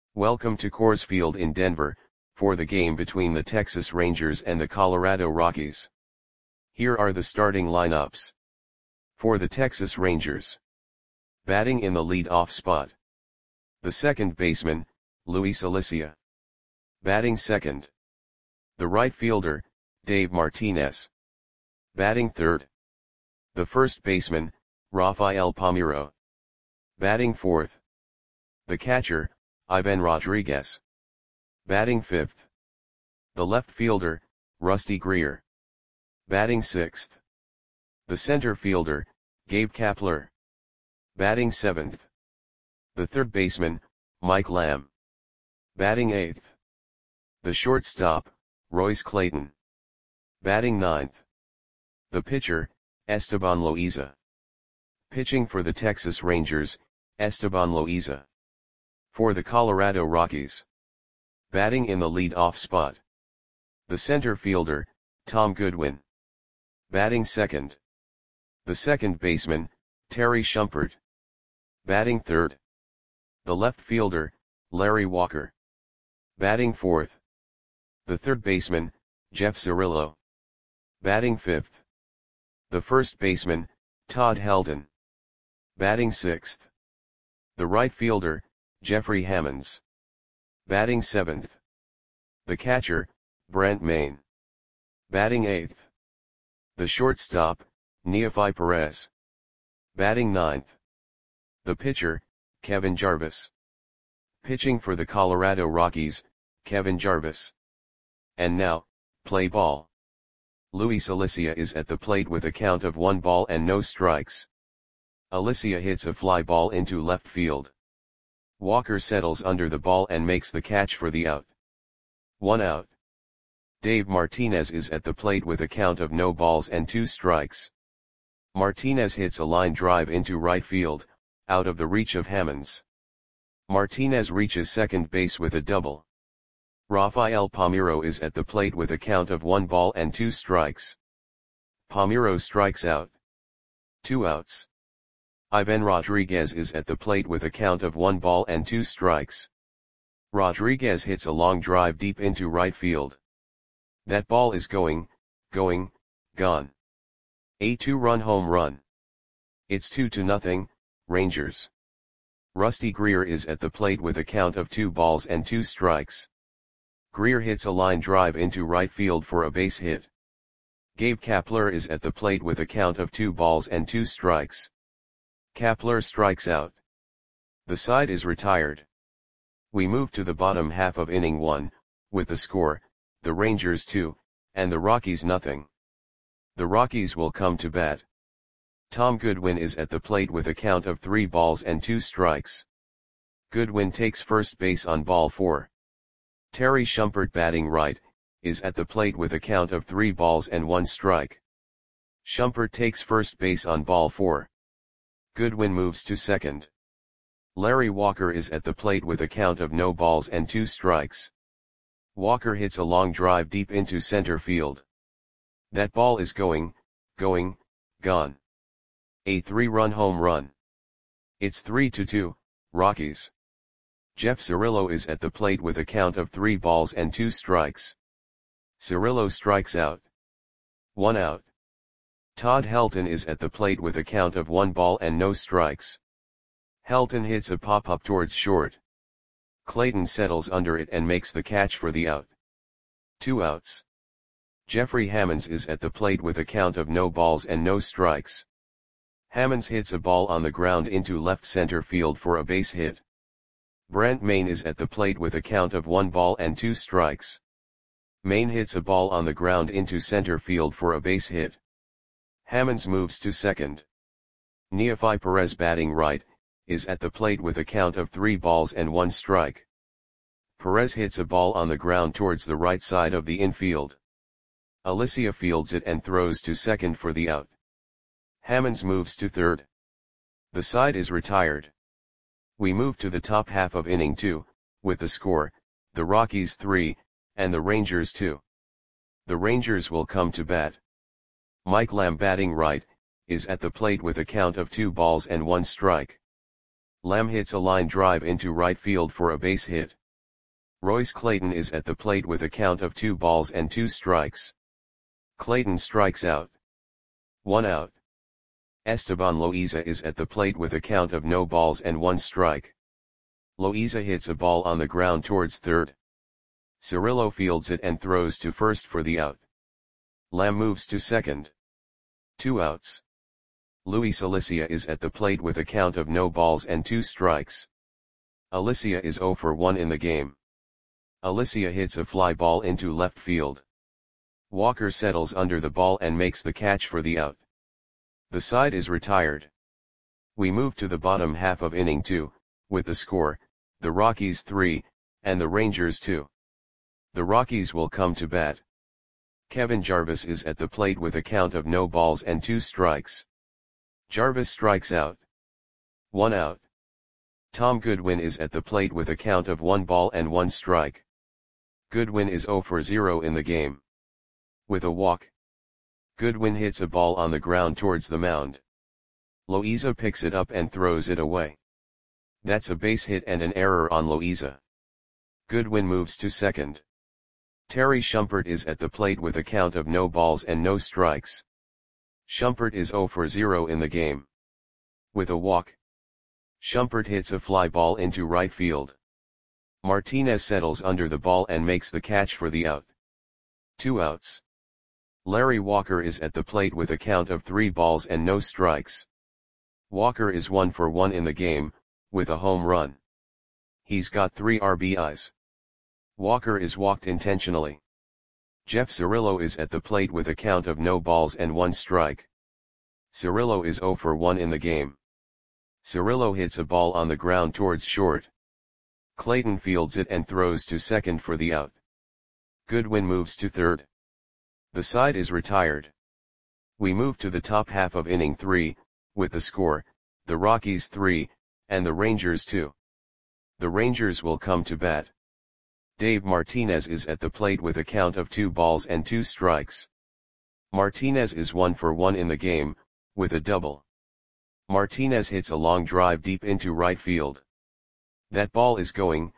Welcome to Coors Field in Denver, for the game between the Texas Rangers and the Colorado Rockies. Here are the starting lineups. For the Texas Rangers. Batting in the lead-off spot. The second baseman, Luis Alicea. Batting second. The right fielder, Dave Martinez. Batting third. The first baseman, Rafael Palmeiro. Batting fourth. The catcher, Ivan Rodriguez. Batting fifth. The left fielder, Rusty Greer. Batting sixth. The center fielder, Gabe Kapler. Batting seventh. The third baseman, Mike Lamb. Batting eighth. The shortstop, Royce Clayton. Batting ninth. The pitcher, Esteban Loaiza. Pitching for the Texas Rangers, Esteban Loaiza. For the Colorado Rockies. Batting in the lead-off spot. The center fielder, Tom Goodwin. Batting second. The second baseman, Terry Shumpert. Batting third. The left fielder, Larry Walker. Batting fourth. The third baseman, Jeff Cirillo. Batting fifth. The first baseman, Todd Helton. Batting sixth. The right fielder, Jeffrey Hammonds. Batting seventh. The catcher, Brent Mayne. Batting eighth. The shortstop, Neofy Perez. Batting ninth. The pitcher, Kevin Jarvis. Pitching for the Colorado Rockies, Kevin Jarvis. And now, play ball. Luis Alicea is at the plate with a count of 1 ball and no strikes. Alicea hits a fly ball into left field. Walker settles under the ball and makes the catch for the out. 1 out. Dave Martinez is at the plate with a count of no balls and 2 strikes. Martinez hits a line drive into right field, out of the reach of Hammonds. Martinez reaches second base with a double. Rafael Palmeiro is at the plate with a count of 1 ball and 2 strikes. Palmeiro strikes out. 2 outs. Ivan Rodriguez is at the plate with a count of 1 ball and 2 strikes. Rodriguez hits a long drive deep into right field. That ball is gone. A 2-run home run. It's 2-0, Rangers. Rusty Greer is at the plate with a count of 2 balls and 2 strikes. Greer hits a line drive into right field for a base hit. Gabe Kapler is at the plate with a count of 2 balls and 2 strikes. Kapler strikes out. The side is retired. We move to the bottom half of inning 1, with the score, the Rangers 2, and the Rockies nothing. The Rockies will come to bat. Tom Goodwin is at the plate with a count of 3 balls and 2 strikes. Goodwin takes first base on ball 4. Terry Shumpert, batting right, is at the plate with a count of 3 balls and 1 strike. Shumpert takes first base on ball 4. Goodwin moves to second. Larry Walker is at the plate with a count of no balls and 2 strikes. Walker hits a long drive deep into center field. That ball is gone. A 3-run home run. It's 3-2, Rockies. Jeff Cirillo is at the plate with a count of 3 balls and 2 strikes. Cirillo strikes out. 1 out. Todd Helton is at the plate with a count of 1 ball and no strikes. Helton hits a pop-up towards short. Clayton settles under it and makes the catch for the out. 2 outs. Jeffrey Hammonds is at the plate with a count of no balls and no strikes. Hammonds hits a ball on the ground into left center field for a base hit. Brent Mayne is at the plate with a count of 1 ball and 2 strikes. Mayne hits a ball on the ground into center field for a base hit. Hammonds moves to second. Neofy Perez, batting right, is at the plate with a count of 3 balls and 1 strike. Perez hits a ball on the ground towards the right side of the infield. Alicea fields it and throws to second for the out. Hammonds moves to third. The side is retired. We move to the top half of inning 2, with the score, the Rockies 3, and the Rangers 2. The Rangers will come to bat. Mike Lamb, batting right, is at the plate with a count of 2 balls and 1 strike. Lamb hits a line drive into right field for a base hit. Royce Clayton is at the plate with a count of 2 balls and 2 strikes. Clayton strikes out. 1 out. Esteban Loaiza is at the plate with a count of no balls and 1 strike. Loaiza hits a ball on the ground towards third. Cirillo fields it and throws to first for the out. Lamb moves to second. 2 outs. Luis Alicia is at the plate with a count of no balls and 2 strikes. Alicia is 0 for 1 in the game. Alicia hits a fly ball into left field. Walker settles under the ball and makes the catch for the out. The side is retired. We move to the bottom half of inning 2, with the score, the Rockies 3, and the Rangers 2. The Rockies will come to bat. Kevin Jarvis is at the plate with a count of no balls and 2 strikes. Jarvis strikes out. 1 out. Tom Goodwin is at the plate with a count of 1 ball and 1 strike. Goodwin is 0 for 0 in the game. With a walk, Goodwin hits a ball on the ground towards the mound. Loaiza picks it up and throws it away. That's a base hit and an error on Loaiza. Goodwin moves to second. Terry Shumpert is at the plate with a count of no balls and no strikes. Shumpert is 0 for 0 in the game. With a walk, Shumpert hits a fly ball into right field. Martinez settles under the ball and makes the catch for the out. 2 outs. Larry Walker is at the plate with a count of 3 balls and no strikes. Walker is 1 for 1 in the game, with a home run. He's got 3 RBIs. Walker is walked intentionally. Jeff Cirillo is at the plate with a count of no balls and 1 strike. Cirillo is 0 for 1 in the game. Cirillo hits a ball on the ground towards short. Clayton fields it and throws to second for the out. Goodwin moves to third. The side is retired. We move to the top half of inning 3, with the score, the Rockies 3, and the Rangers 2. The Rangers will come to bat. Dave Martinez is at the plate with a count of 2 balls and 2 strikes. Martinez is 1 for 1 in the game, with a double. Martinez hits a long drive deep into right field. That ball is going,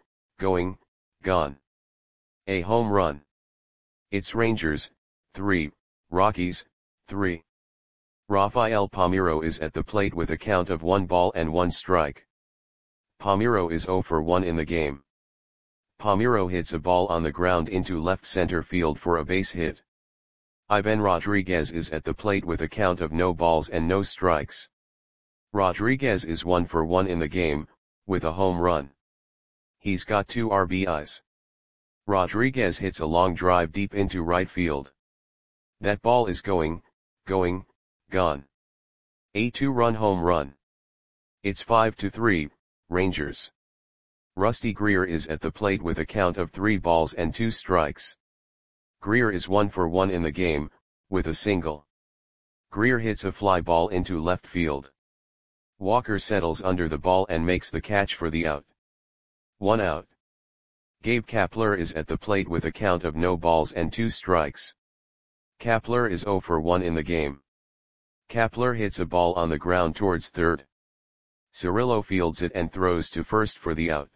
gone. A home run. It's Rangers 3, Rockies 3. Rafael Palmeiro is at the plate with a count of 1 ball and 1 strike. Palmeiro is 0 for 1 in the game. Palmeiro hits a ball on the ground into left center field for a base hit. Ivan Rodriguez is at the plate with a count of no balls and no strikes. Rodriguez is 1 for 1 in the game, with a home run. He's got 2 RBIs. Rodriguez hits a long drive deep into right field. That ball is going, gone. A 2-run home run. It's 5-3, Rangers. Rusty Greer is at the plate with a count of 3 balls and 2 strikes. Greer is 1 for 1 in the game, with a single. Greer hits a fly ball into left field. Walker settles under the ball and makes the catch for the out. 1 out. Gabe Kapler is at the plate with a count of no balls and 2 strikes. Kapler is 0 for 1 in the game. Kapler hits a ball on the ground towards third. Cirillo fields it and throws to first for the out.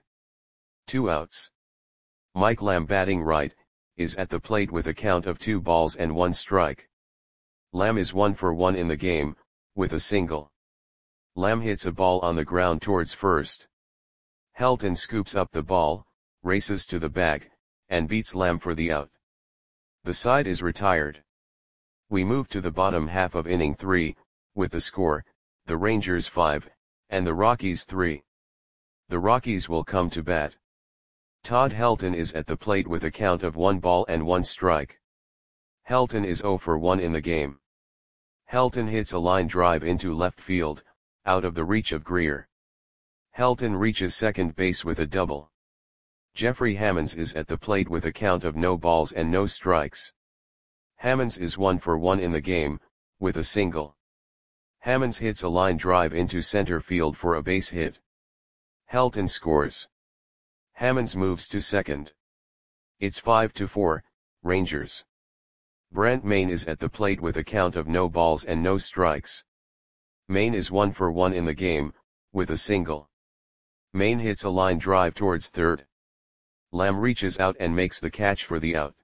2 outs. Mike Lamb, batting right, is at the plate with a count of 2 balls and 1 strike. Lamb is 1 for 1 in the game, with a single. Lamb hits a ball on the ground towards first. Helton scoops up the ball, races to the bag, and beats Lamb for the out. The side is retired. We move to the bottom half of inning 3, with the score, the Rangers 5, and the Rockies 3. The Rockies will come to bat. Todd Helton is at the plate with a count of 1 ball and 1 strike. Helton is 0 for 1 in the game. Helton hits a line drive into left field, out of the reach of Greer. Helton reaches second base with a double. Jeffrey Hammonds is at the plate with a count of no balls and no strikes. Hammonds is 1 for 1 in the game, with a single. Hammonds hits a line drive into center field for a base hit. Helton scores. Hammonds moves to second. It's 5-4, Rangers. Brent Mayne is at the plate with a count of no balls and no strikes. Mayne is 1 for 1 in the game, with a single. Mayne hits a line drive towards third. Lamb reaches out and makes the catch for the out.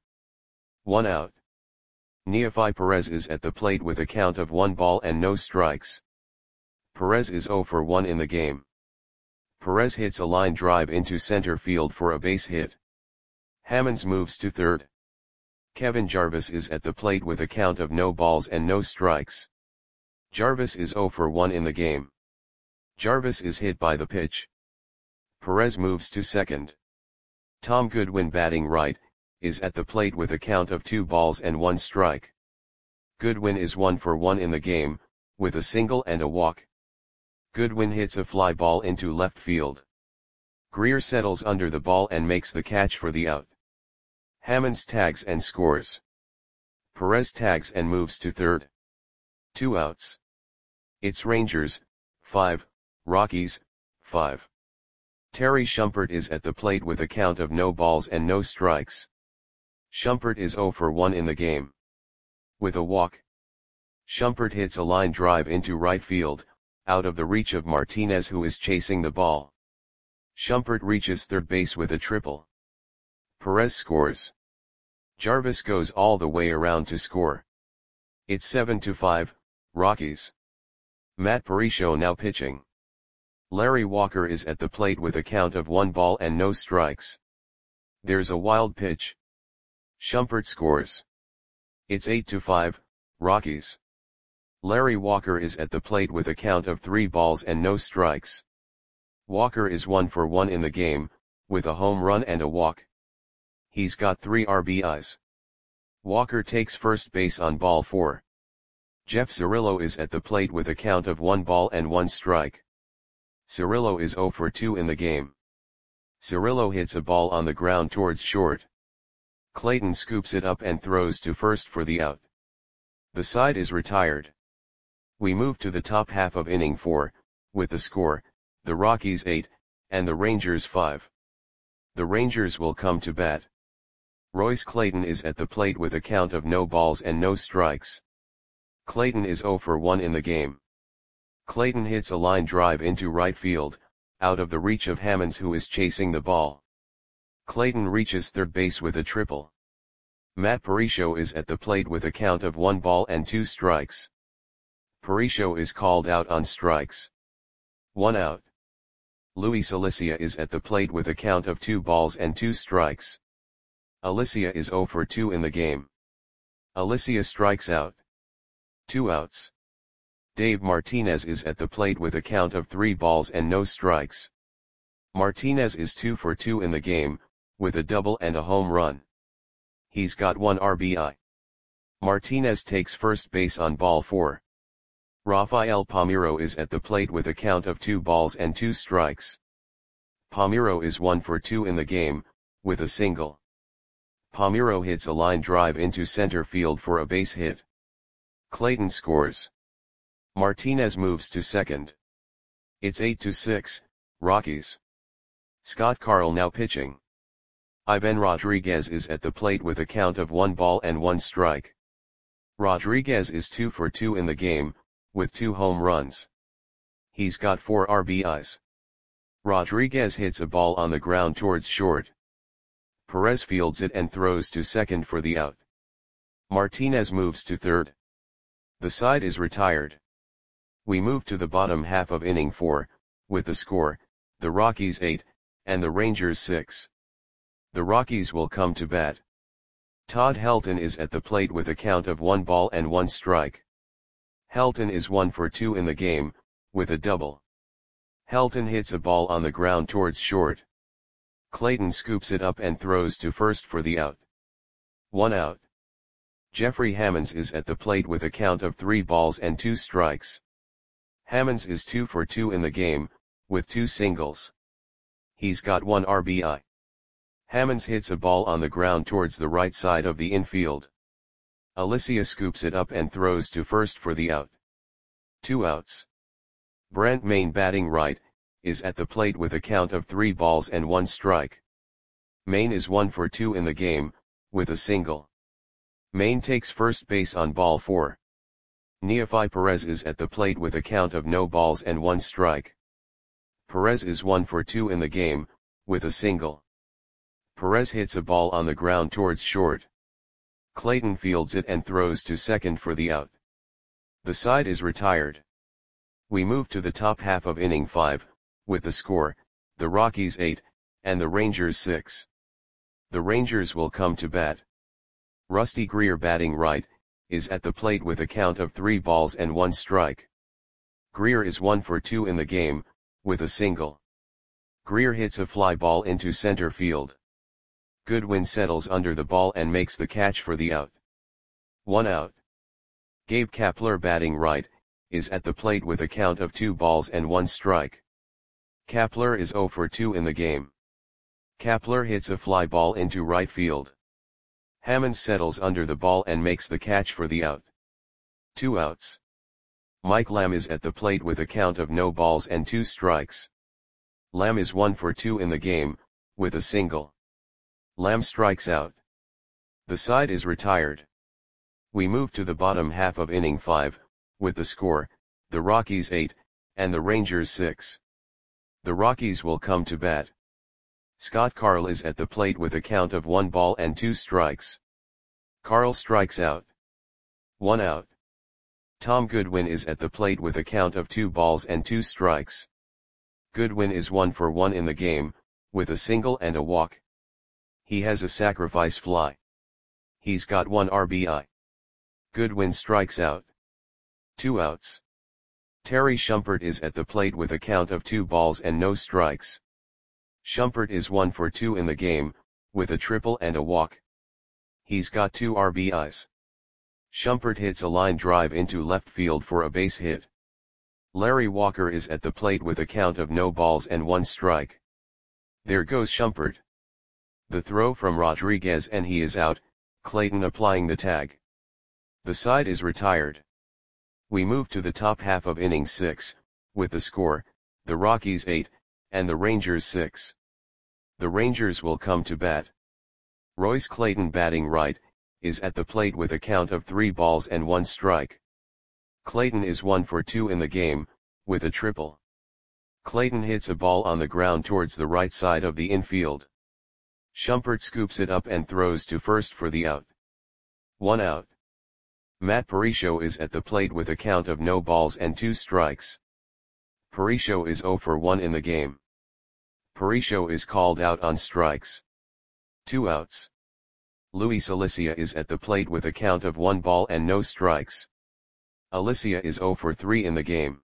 1 out. Neofy Perez is at the plate with a count of 1 ball and no strikes. Perez is 0 for 1 in the game. Perez hits a line drive into center field for a base hit. Hammonds moves to third. Kevin Jarvis is at the plate with a count of no balls and no strikes. Jarvis is 0 for 1 in the game. Jarvis is hit by the pitch. Perez moves to second. Tom Goodwin, batting right, is at the plate with a count of 2 balls and 1 strike. Goodwin is 1 for 1 in the game, with a single and a walk. Goodwin hits a fly ball into left field. Greer settles under the ball and makes the catch for the out. Hammonds tags and scores. Perez tags and moves to third. 2 outs. It's Rangers, 5, Rockies, 5. Terry Shumpert is at the plate with a count of no balls and no strikes. Shumpert is 0 for 1 in the game. With a walk. Shumpert hits a line drive into right field, out of the reach of Martinez, who is chasing the ball. Shumpert reaches third base with a triple. Perez scores. Jarvis goes all the way around to score. It's 7-5, Rockies. Matt Parisho now pitching. Larry Walker is at the plate with a count of 1 ball and no strikes. There's a wild pitch. Shumpert scores. It's 8-5, Rockies. Larry Walker is at the plate with a count of 3 balls and no strikes. Walker is 1 for 1 in the game, with a home run and a walk. He's got 3 RBIs. Walker takes first base on ball 4. Jeff Cirillo is at the plate with a count of 1 ball and 1 strike. Cirillo is 0 for 2 in the game. Cirillo hits a ball on the ground towards short. Clayton scoops it up and throws to first for the out. The side is retired. We move to the top half of inning 4, with the score, the Rockies 8, and the Rangers 5. The Rangers will come to bat. Royce Clayton is at the plate with a count of no balls and no strikes. Clayton is 0 for 1 in the game. Clayton hits a line drive into right field, out of the reach of Hammonds, who is chasing the ball. Clayton reaches third base with a triple. Matt Parisho is at the plate with a count of 1 ball and 2 strikes. Parisho is called out on strikes. 1 out. Luis Alicia is at the plate with a count of 2 balls and 2 strikes. Alicia is 0 for 2 in the game. Alicia strikes out. 2 outs. Dave Martinez is at the plate with a count of 3 balls and no strikes. Martinez is 2 for 2 in the game, with a double and a home run. He's got 1 RBI. Martinez takes first base on ball 4. Rafael Palmeiro is at the plate with a count of 2 balls and 2 strikes. Palmeiro is 1 for 2 in the game, with a single. Palmeiro hits a line drive into center field for a base hit. Clayton scores. Martinez moves to second. It's 8-6, Rockies. Scott Carl now pitching. Ivan Rodriguez is at the plate with a count of 1 ball and 1 strike. Rodriguez is 2 for 2 in the game, with 2 home runs. He's got 4 RBIs. Rodriguez hits a ball on the ground towards short. Perez fields it and throws to second for the out. Martinez moves to third. The side is retired. We move to the bottom half of inning 4, with the score, the Rockies 8, and the Rangers 6. The Rockies will come to bat. Todd Helton is at the plate with a count of 1 ball and 1 strike. Helton is 1 for 2 in the game, with a double. Helton hits a ball on the ground towards short. Clayton scoops it up and throws to first for the out. 1 out. Jeffrey Hammonds is at the plate with a count of 3 balls and 2 strikes. Hammonds is 2 for 2 in the game, with 2 singles. He's got 1 RBI. Hammonds hits a ball on the ground towards the right side of the infield. Alicia scoops it up and throws to first for the out. 2 outs. Brent Maine, batting right, is at the plate with a count of 3 balls and 1 strike. Maine is 1 for 2 in the game, with a single. Maine takes first base on ball 4. Neofy Perez is at the plate with a count of no balls and 1 strike. Perez is 1 for 2 in the game, with a single. Perez hits a ball on the ground towards short. Clayton fields it and throws to second for the out. The side is retired. We move to the top half of inning 5, with the score, the Rockies 8, and the Rangers 6. The Rangers will come to bat. Rusty Greer, batting right, is at the plate with a count of 3 balls and 1 strike. Greer is 1 for 2 in the game, with a single. Greer hits a fly ball into center field. Goodwin settles under the ball and makes the catch for the out. 1 out. Gabe Kapler, batting right, is at the plate with a count of 2 balls and 1 strike. Kapler is 0 for 2 in the game. Kapler hits a fly ball into right field. Hammonds settles under the ball and makes the catch for the out. 2 outs. Mike Lamb is at the plate with a count of no balls and 2 strikes. Lamb is 1 for 2 in the game, with a single. Lamb strikes out. The side is retired. We move to the bottom half of inning 5, with the score, the Rockies 8, and the Rangers 6. The Rockies will come to bat. Scott Carl is at the plate with a count of 1 ball and 2 strikes. Carl strikes out. 1 out. Tom Goodwin is at the plate with a count of 2 balls and 2 strikes. Goodwin is 1 for 1 in the game, with a single and a walk. He has a sacrifice fly. He's got 1 RBI. Goodwin strikes out. 2 outs. Terry Shumpert is at the plate with a count of 2 balls and no strikes. Shumpert is 1 for 2 in the game, with a triple and a walk. He's got 2 RBIs. Shumpert hits a line drive into left field for a base hit. Larry Walker is at the plate with a count of no balls and 1 strike. There goes Shumpert. The throw from Rodriguez and he is out, Clayton applying the tag. The side is retired. We move to the top half of inning 6, with the score, the Rockies 8, and the Rangers 6. The Rangers will come to bat. Royce Clayton, batting right, is at the plate with a count of 3 balls and 1 strike. Clayton is 1 for 2 in the game, with a triple. Clayton hits a ball on the ground towards the right side of the infield. Shumpert scoops it up and throws to first for the out. 1 out. Matt Parisio is at the plate with a count of no balls and 2 strikes. Parisio is 0 for 1 in the game. Parisio is called out on strikes. 2 outs. Luis Alicia is at the plate with a count of 1 ball and no strikes. Alicia is 0 for 3 in the game.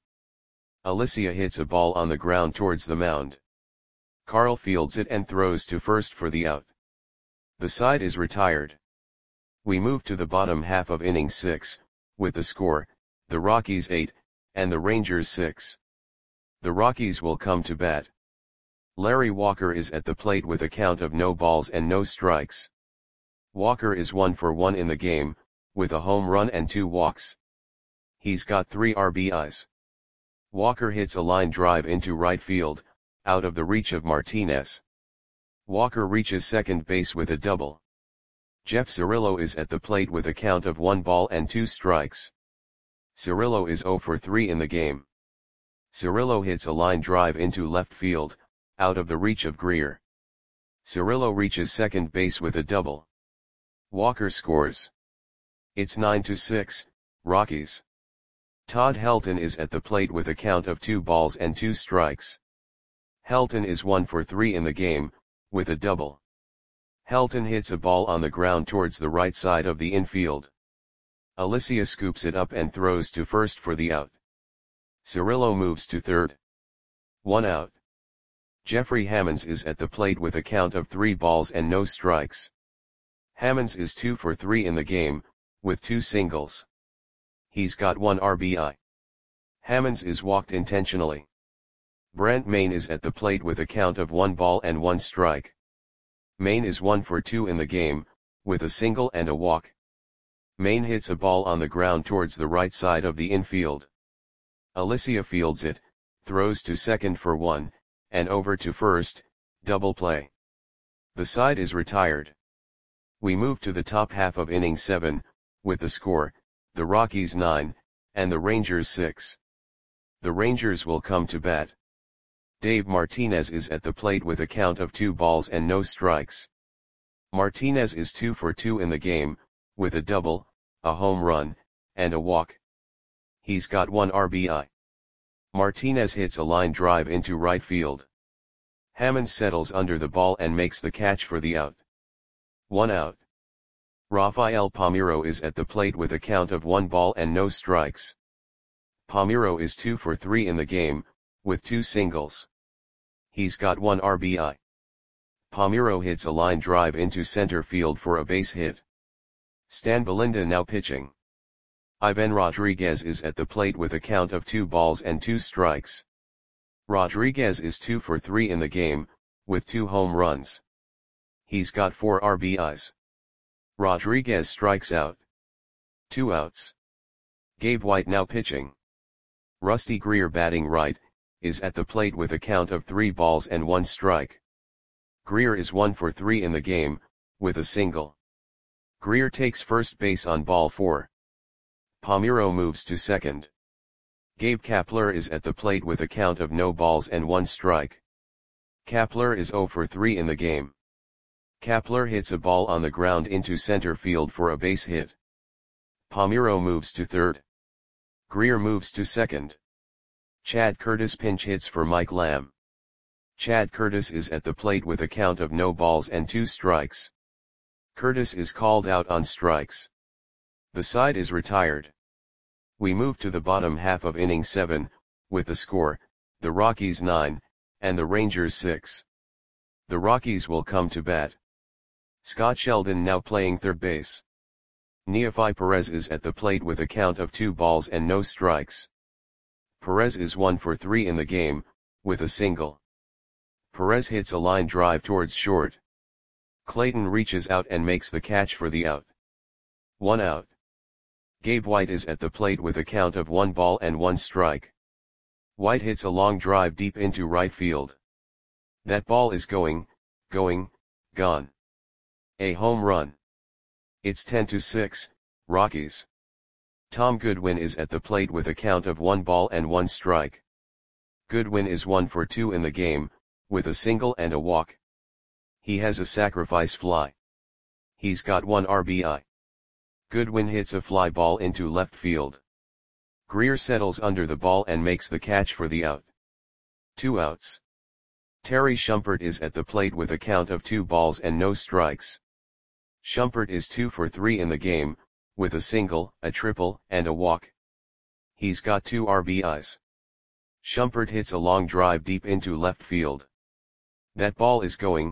Alicia hits a ball on the ground towards the mound. Carl fields it and throws to first for the out. The side is retired. We move to the bottom half of inning 6, with the score, the Rockies 8, and the Rangers 6. The Rockies will come to bat. Larry Walker is at the plate with a count of no balls and no strikes. Walker is 1 for 1 in the game, with a home run and 2 walks. He's got 3 RBIs. Walker hits a line drive into right field, out of the reach of Martinez. Walker reaches second base with a double. Jeff Cirillo is at the plate with a count of 1 ball and 2 strikes. Cirillo is 0 for 3 in the game. Cirillo hits a line drive into left field, out of the reach of Greer. Cirillo reaches second base with a double. Walker scores. It's 9-6, Rockies. Todd Helton is at the plate with a count of 2 balls and 2 strikes. Helton is 1 for 3 in the game, with a double. Helton hits a ball on the ground towards the right side of the infield. Alicia scoops it up and throws to first for the out. Cirillo moves to third. 1 out. Jeffrey Hammonds is at the plate with a count of 3 balls and no strikes. Hammonds is 2 for 3 in the game, with 2 singles. He's got 1 RBI. Hammonds is walked intentionally. Brent Maine is at the plate with a count of 1 ball and 1 strike. Maine is 1 for 2 in the game, with a single and a walk. Maine hits a ball on the ground towards the right side of the infield. Alicia fields it, throws to second for 1, and over to first, double play. The side is retired. We move to the top half of inning 7, with the score, the Rockies 9, and the Rangers 6. The Rangers will come to bat. Dave Martinez is at the plate with a count of 2 balls and no strikes. Martinez is 2 for 2 in the game, with a double, a home run, and a walk. He's got 1 RBI. Martinez hits a line drive into right field. Hammond settles under the ball and makes the catch for the out. 1 out. Rafael Palmeiro is at the plate with a count of 1 ball and no strikes. Palmeiro is 2 for 3 in the game, with 2 singles. He's got 1 RBI. Palmeiro hits a line drive into center field for a base hit. Stan Belinda now pitching. Ivan Rodriguez is at the plate with a count of 2 balls and 2 strikes. Rodriguez is 2 for 3 in the game, with 2 home runs. He's got 4 RBIs. Rodriguez strikes out. 2 outs. Gabe White now pitching. Rusty Greer batting right, is at the plate with a count of 3 balls and 1 strike. Greer is 1 for 3 in the game, with a single. Greer takes first base on ball 4. Palmeiro moves to second. Gabe Kapler is at the plate with a count of no balls and 1 strike. Kapler is 0 for 3 in the game. Kapler hits a ball on the ground into center field for a base hit. Palmeiro moves to third. Greer moves to second. Chad Curtis pinch hits for Mike Lamb. Chad Curtis is at the plate with a count of no balls and 2 strikes. Curtis is called out on strikes. The side is retired. We move to the bottom half of inning 7, with the score, the Rockies 9, and the Rangers 6. The Rockies will come to bat. Scott Sheldon now playing third base. Neefi Perez is at the plate with a count of 2 balls and no strikes. Perez is 1 for 3 in the game, with a single. Perez hits a line drive towards short. Clayton reaches out and makes the catch for the out. 1 out. Gabe White is at the plate with a count of 1 ball and 1 strike. White hits a long drive deep into right field. That ball is going, gone. A home run. It's 10-6, Rockies. Tom Goodwin is at the plate with a count of 1 ball and 1 strike. Goodwin is 1 for 2 in the game, with a single and a walk. He has a sacrifice fly. He's got 1 RBI. Goodwin hits a fly ball into left field. Greer settles under the ball and makes the catch for the out. 2 outs. Terry Shumpert is at the plate with a count of 2 balls and no strikes. Shumpert is 2 for 3 in the game, with a single, a triple, and a walk. He's got 2 RBIs. Shumpert hits a long drive deep into left field. That ball is going,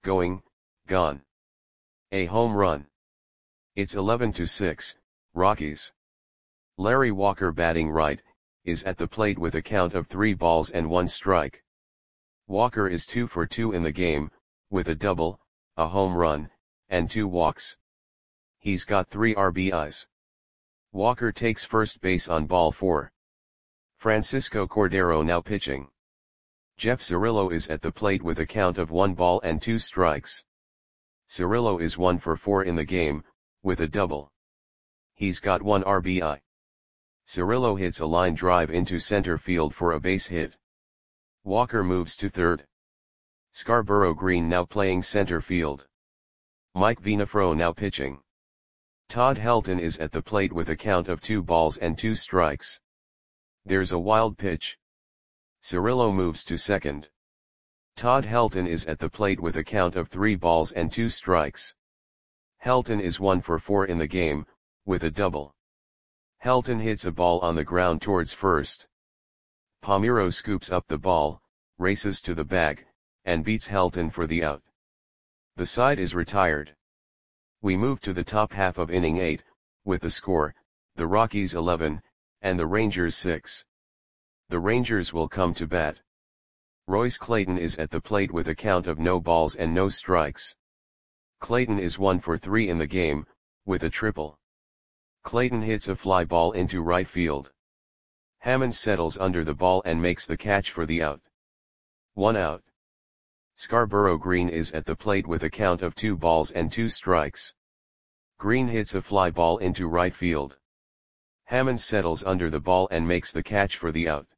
gone. A home run. It's 11-6, Rockies. Larry Walker batting right, is at the plate with a count of 3 balls and 1 strike. Walker is 2 for 2 in the game, with a double, a home run, and 2 walks. He's got 3 RBIs. Walker takes first base on ball 4. Francisco Cordero now pitching. Jeff Cirillo is at the plate with a count of 1 ball and 2 strikes. Cirillo is 1 for 4 in the game, with a double. He's got 1 RBI. Cirillo hits a line drive into center field for a base hit. Walker moves to third. Scarborough Green now playing center field. Mike Vinafro now pitching. Todd Helton is at the plate with a count of 2 balls and 2 strikes. There's a wild pitch. Cirillo moves to second. Todd Helton is at the plate with a count of 3 balls and 2 strikes. Helton is 1 for 4 in the game, with a double. Helton hits a ball on the ground towards first. Palmeiro scoops up the ball, races to the bag, and beats Helton for the out. The side is retired. We move to the top half of inning 8, with the score, the Rockies 11, and the Rangers 6. The Rangers will come to bat. Royce Clayton is at the plate with a count of no balls and no strikes. Clayton is 1 for 3 in the game, with a triple. Clayton hits a fly ball into right field. Hammond settles under the ball and makes the catch for the out. 1 out. Scarborough Green is at the plate with a count of 2 balls and 2 strikes. Green hits a fly ball into right field. Hammond settles under the ball and makes the catch for the out.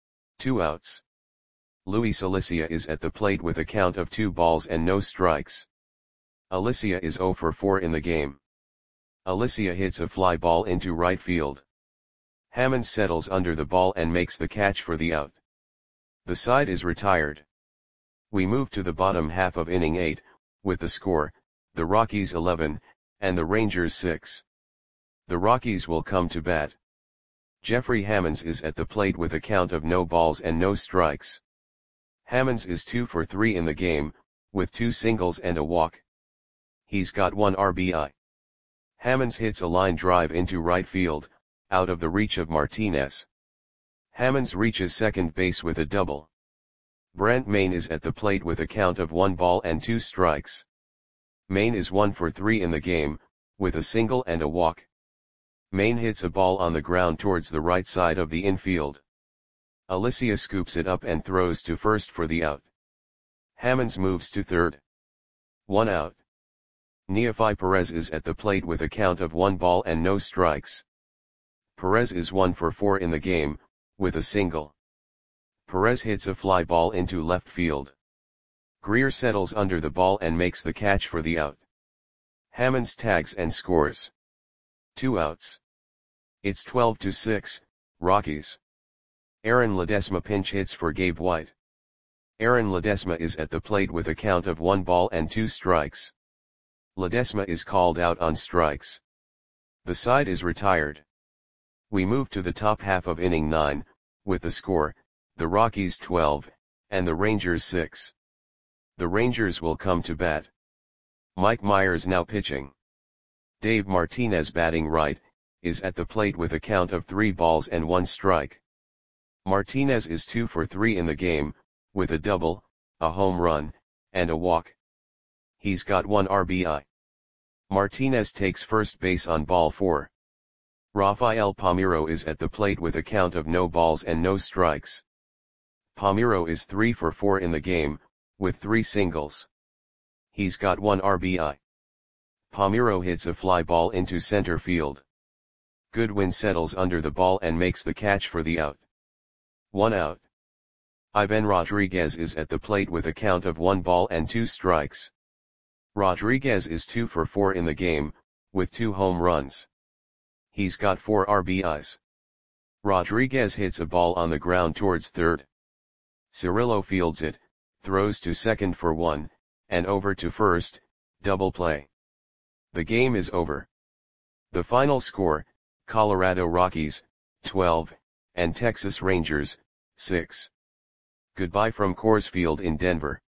2 outs. Luis Alicia is at the plate with a count of 2 balls and no strikes. Alicia is 0 for 4 in the game. Alicia hits a fly ball into right field. Hammonds settles under the ball and makes the catch for the out. The side is retired. We move to the bottom half of inning 8, with the score, the Rockies 11, and the Rangers 6. The Rockies will come to bat. Jeffrey Hammonds is at the plate with a count of no balls and no strikes. Hammonds is 2 for 3 in the game, with 2 singles and a walk. He's got 1 RBI. Hammonds hits a line drive into right field, out of the reach of Martinez. Hammonds reaches second base with a double. Brant Maine is at the plate with a count of 1 ball and 2 strikes. Maine is 1 for 3 in the game, with a single and a walk. Maine hits a ball on the ground towards the right side of the infield. Alicia scoops it up and throws to first for the out. Hammonds moves to third. 1 out. Neofi Perez is at the plate with a count of 1 ball and no strikes. Perez is 1 for 4 in the game, with a single. Perez hits a fly ball into left field. Greer settles under the ball and makes the catch for the out. Hammonds tags and scores. 2 outs. It's 12-6, Rockies. Aaron Ledesma pinch hits for Gabe White. Aaron Ledesma is at the plate with a count of 1 ball and 2 strikes. Ledesma is called out on strikes. The side is retired. We move to the top half of inning 9, with the score, the Rockies 12, and the Rangers 6. The Rangers will come to bat. Mike Myers now pitching. Dave Martinez batting right, is at the plate with a count of 3 balls and 1 strike. Martinez is 2 for 3 in the game, with a double, a home run, and a walk. He's got 1 RBI. Martinez takes first base on ball 4. Rafael Palmeiro is at the plate with a count of no balls and no strikes. Palmeiro is 3 for 4 in the game, with 3 singles. He's got 1 RBI. Palmeiro hits a fly ball into center field. Goodwin settles under the ball and makes the catch for the out. 1 out. Ivan Rodriguez is at the plate with a count of 1 ball and 2 strikes. Rodriguez is 2 for 4 in the game, with 2 home runs. He's got 4 RBIs. Rodriguez hits a ball on the ground towards third. Cirillo fields it, throws to second for 1, and over to first, double play. The game is over. The final score, Colorado Rockies, 12, and Texas Rangers, 6. Goodbye from Coors Field in Denver.